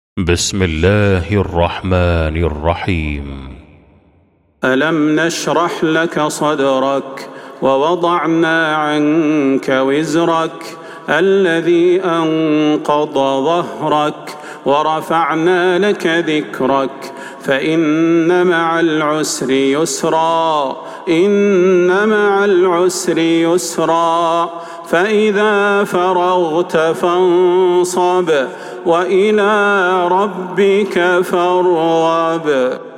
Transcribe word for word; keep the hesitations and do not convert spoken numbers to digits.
بسم الله الرحمن الرحيم. ألم نشرح لك صدرك ووضعنا عنك وزرك الذي أنقض ظهرك ورفعنا لك ذكرك فإن مع العسر يسرا إن مع العسر يسرا فإذا فرغت فانصب وإلى ربك فارغب.